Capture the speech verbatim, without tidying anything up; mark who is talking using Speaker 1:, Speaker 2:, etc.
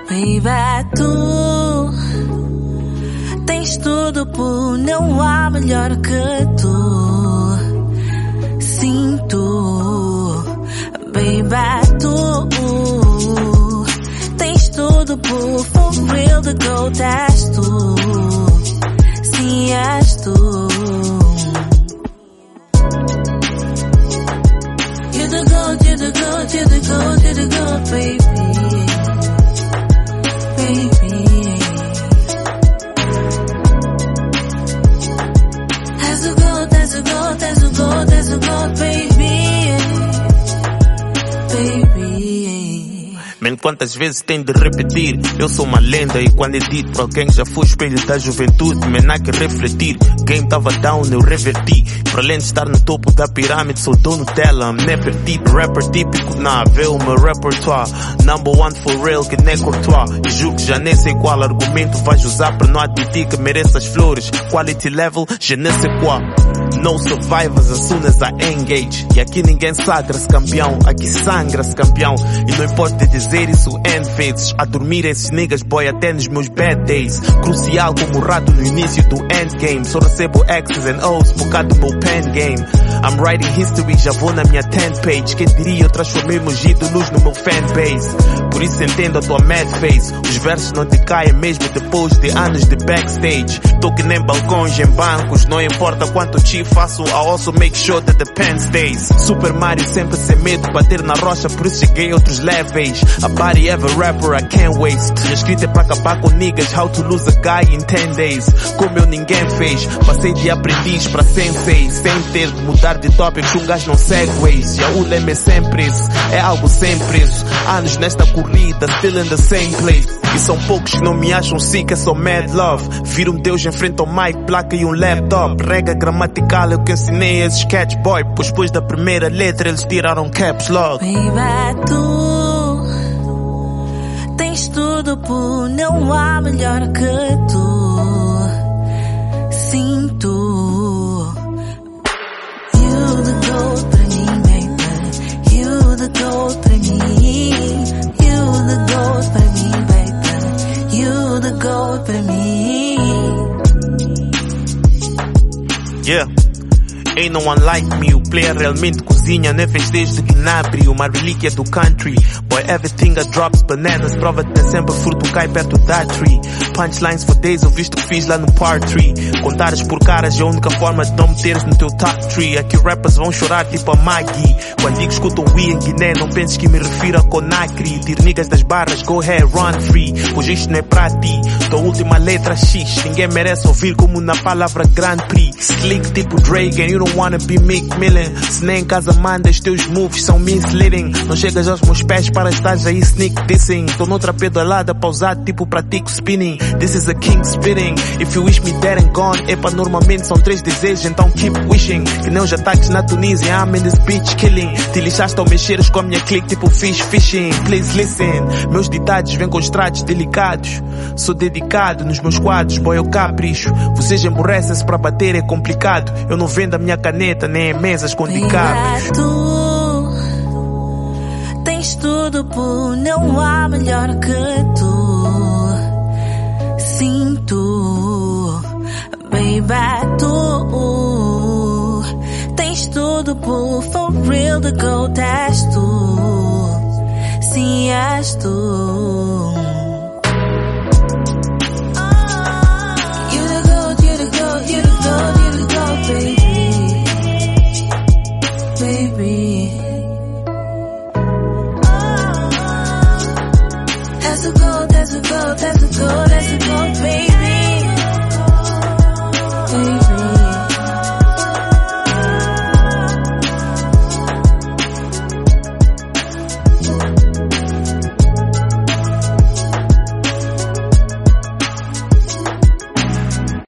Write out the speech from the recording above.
Speaker 1: Baby, tu tens tudo, pô, não há melhor que tu. Sim, tu, baby, tu tens tudo, pô, for real, the gold és tu. Sim, és tu. You're the gold, you're the gold, you're the gold, you're the gold, baby.
Speaker 2: Man, quantas vezes tem de repetir? Eu sou uma lenda e quando é dito para alguém que já foi espelho da juventude, man, há que refletir. Game tava down, eu reverti. Para além de estar no topo da pirâmide, sou dono dela. I'm Nefertiti, rapper típico, na vê o meu repertoire. Number one for real, que nem Courtois. E juro que já nem sei qual argumento vais usar para não admitir que mereço as flores. Quality level, je ne sais quoi. No survivors as soon as I engage. E aqui ninguém sagra-se campeão, aqui sangra-se campeão. E não importa dizer isso N vezes. A dormir esses niggas boy até nos meus bad days. Crucial como o rato no início do endgame. Só recebo X's and O's por causa do meu pen game. I'm writing history, já vou na minha tenth page. Quem diria eu transformei meus ídolos no meu fanbase. Por isso entendo a tua mad face. Os versos não te caem mesmo depois de anos de backstage. Tô que nem balcões em bancos. Não importa quanto te faço, I also make sure that the pen stays. Super Mario sempre sem medo, bater na rocha, por isso cheguei a outros levels. A body ever rapper, I can't waste. Minha escrita é pra acabar com niggas, how to lose a guy in ten days. Como eu ninguém fez, passei de aprendiz pra sensei. Sem ter de mudar de tópicos, um gajo não segue ways. E o lema é sempre isso, é algo sem preço. Anos nesta corrida, still in the same place. E são poucos que não me acham sick, é só mad love. Viro um deus em frente ao mic, placa e um laptop. Regra gramatical, eu que ensinei esse sketch boy. Pois depois da primeira letra eles tiraram caps lock.
Speaker 1: Baby, tu tens tudo, pô, não há melhor que tu. Sim, tu. You the gold pra mim, baby. You the gold pra mim. You the gold pra mim, baby. You the gold pra mim.
Speaker 2: Yeah. Ain't no one like me, o player realmente cozinha, nem fez desde Gnabry, uma relíquia do country. Boy, everything I drops bananas, prova de sempre fruto cai perto da tree. Punchlines for days, eu visto que fiz lá no par tree. Contares por caras é a única forma de não meteres no teu top tree. Aqui rappers vão chorar tipo a Maggie. Quando digo escutam we em Guiné, não penses que me refiro a Conakry. Tiro niggas das barras, go ahead, run free. Pois isto não é pra ti, tua última letra X. Ninguém merece ouvir como na palavra Grand Prix. Slick tipo Drake and you don't wanna be Mick Millen. Se nem em casa mandas, teus moves são misleading. Não chegas aos meus pés para estar aí sneak dissing. Tô noutra pedalada pausado tipo pratico spinning. This is a king spitting. If you wish me dead and gone, epa, normalmente são três desejos, então keep wishing. Que nem os ataques na Tunísia, I'm in this bitch killing. Te lixaste ao mexeres com a minha clique tipo fish fishing. Please listen, meus ditados vêm com estratos delicados. Sou dedicado nos meus quadros, boy, eu capricho. Vocês emborrecem-se para bater, é complicado. Eu não vendo a minha caneta nem em mesas com dicapos.
Speaker 1: Tu tens tudo, pô, não há melhor que tu. Sim, tu, baby, tu tens tudo, pô, for real, the gold és tu. Sim, és tu.